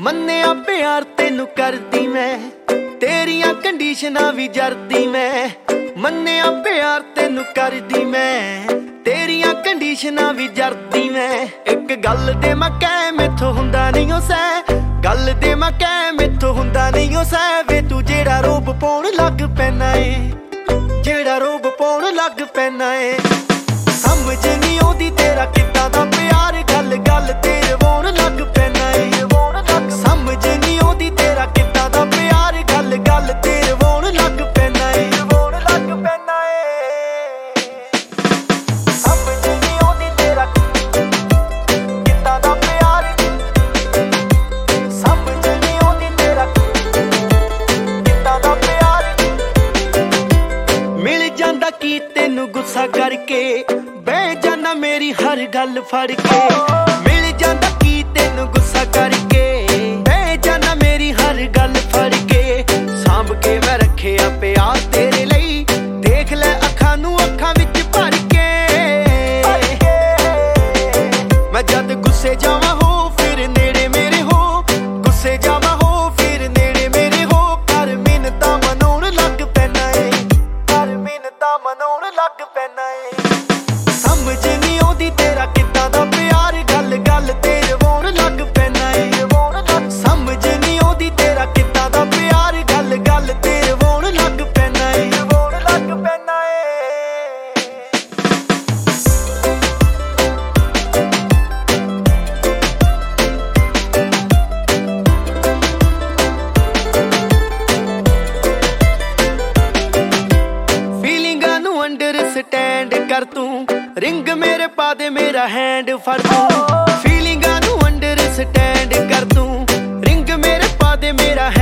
ਮੰਨਿਆ ਪਿਆਰ ਤੈਨੂੰ ਕਰਦੀ ਮੈਂ, ਤੇਰੀਆਂ ਕੰਡੀਸ਼ਨਾਂ ਵੀ ਜਰਦੀ ਮੈਂ। ਮੰਨਿਆ ਪਿਆਰ ਤੈਨੂੰ ਕਰਦੀ ਮੈਂ, ਤੇਰੀਆਂ ਕੰਡੀਸ਼ਨਾਂ ਵੀ ਜਰਦੀ ਮੈਂ। ਇੱਕ ਗੱਲ ਦੇ ਮੈਂ ਕਹਿ ਮੈਥੋਂ ਹੁੰਦਾ ਨਹੀਂ ਓ ਸਹਿ, ਗੱਲ ਦੇ ਮੈਂ ਕਹਿ ਮੈਥੋਂ ਹੁੰਦਾ ਨਹੀਂ ਓ ਸਹਿ। ਵੇ ਤੂੰ ਜਿਹੜਾ ਰੋਬ ਪਾਉਣ ਲੱਗ ਪੈਣਾ ਏ, ਜਿਹੜਾ ਰੋਬ ਪਾਉਣ ਲੱਗ ਪੈਣਾ ਏ। ਸਮਝ ਨਹੀਂ ਆਉਂਦੀ ਤੇਰਾ ਕਿੱਦਾਂ ਦਾ ਪਿਆਰ, ਗੱਲ ਗੱਲ ਤੇ ਰਵਾਉਣ ਲੱਗ ਪੈਣਾ ਏ। ਸਮਝ ਨਹੀਂ ਆਉਂਦੀ ਤੇਰਾ ਕਿੱਦਾਂ ਦਾ ਪਿਆਰ, ਗੱਲ ਗੱਲ ਤੇ ਰਵਾਉਣ ਲੱਗ ਪੈਣਾ ਏ। ਸਮਝ ਨਹੀਂ ਆਉਂਦੀ ਤੇਰਾ ਕਿੱਦਾਂ ਦਾ ਪਿਆਰ, ਸਮਝ ਨਹੀਂ ਆਉਂਦੀ ਤੇਰਾ ਕਿੱਦਾਂ ਦਾ ਪਿਆਰ। ਮਿਲ ਜਾਂਦਾ ਕੀ ਤੈਨੂੰ ਗੁੱਸਾ ਕਰਕੇ, ਬਹਿ ਜਾਨਾ ਮੇਰੀ ਹਰ ਗੱਲ ਫੜ ਕੇ। ਮਿਲ ਜਾਂਦਾ ਕੀ ਤੈਨੂੰ ਗੁੱਸਾ ਕਰਕੇ, ਬਹਿ ਜਾਨਾ ਮੇਰੀ ਹਰ ਗੱਲ ਫੜ ਕੇ। ਸਾਂਭ ਕੇ ਮੈਂ ਰੱਖਿਆ ਪਿਆਰ ਤੇਰੇ ਲਈ, ਦੇਖ ਲੈ ਅੱਖਾਂ ਨੂੰ ਅੱਖਾਂ ਵਿੱਚ ਭਰ ਕੇ। ਮੈਂ ਜਦ ਗੁੱਸੇ ਜਾਵਾਂ ਹੋ ਫਿਰ ਨੇੜੇ ਮੇਰੇ ਹੋ, ਗੁੱਸੇ ਜਾਵਾਂ ਹੋ ਫਿਰ ਨੇੜੇ ਮੇਰੇ ਹੋ। ਕਰ ਮਿੰਨਤਾਂ ਮਨਾਉਣ ਲੱਗ ਪੈਣਾ ਏ, ਕਰ ਮਿੰਨਤਾਂ ਮਨਾਉਣ ਲੱਗ ਪੈਣਾ ਏ। ਸਮਝ ਨਹੀਂ ਆਉਂਦੀ ਤੇਰਾ ਕਿੱਦਾਂ ਦਾ ਪਿਆਰ, ਗੱਲ ਗੱਲ ਤੇ ਰਵਾਉਣ ਲੱਗ ਪੈਣਾ ਏ। ਸਮਝ ਨਹੀਂ ਆਉਂਦੀ ਤੇਰਾ ਕਿੱਦਾਂ ਦਾ ਪਿਆਰ, ਗੱਲ ਗੱਲ ਤੇ ਰਵਾਉਣ ਲੱਗ ਪੈਣਾ ਏ। ਫੀਲਿੰਗਾਂ ਨੂੰ ਅੰਡਰਸਟੈਂਡ ਕਰ ਤੂੰ, ਰਿੰਗ ਮੇਰੇ ਪਾ ਦੇ ਮੇਰਾ ਹੈਂਡ ਫੜ ਤੂੰ। ਫੀਲਿੰਗਾਂ ਨੂੰ ਅੰਡਰਸਟੈਂਡ ਕਰ ਤੂੰ, ਰਿੰਗ ਮੇਰੇ ਪਾ ਦੇ ਮੇਰਾ